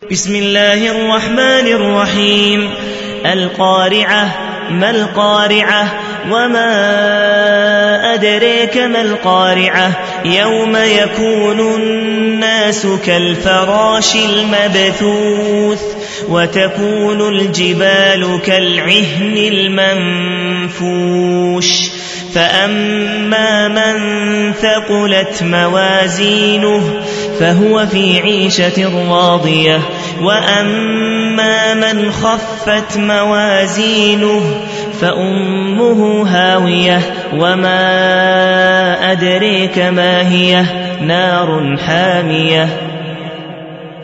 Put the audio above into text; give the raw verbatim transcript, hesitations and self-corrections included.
بسم الله الرحمن الرحيم. القارعة. ما القارعة؟ وما أدريك ما القارعة؟ يوم يكون الناس كالفراش المبثوث وتكون الجبال كالعهن المنفوش فأما من ثقلت موازينه فهو في عيشة راضية وأما من خفت موازينه فأمه هاوية وما أدريك ما هي نار حامية